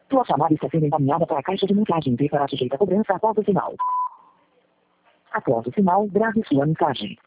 Tua chamada está sendo encaminhada para a caixa de mensagem e será sujeita a cobrança após o sinal. Após o sinal, grave sua mensagem.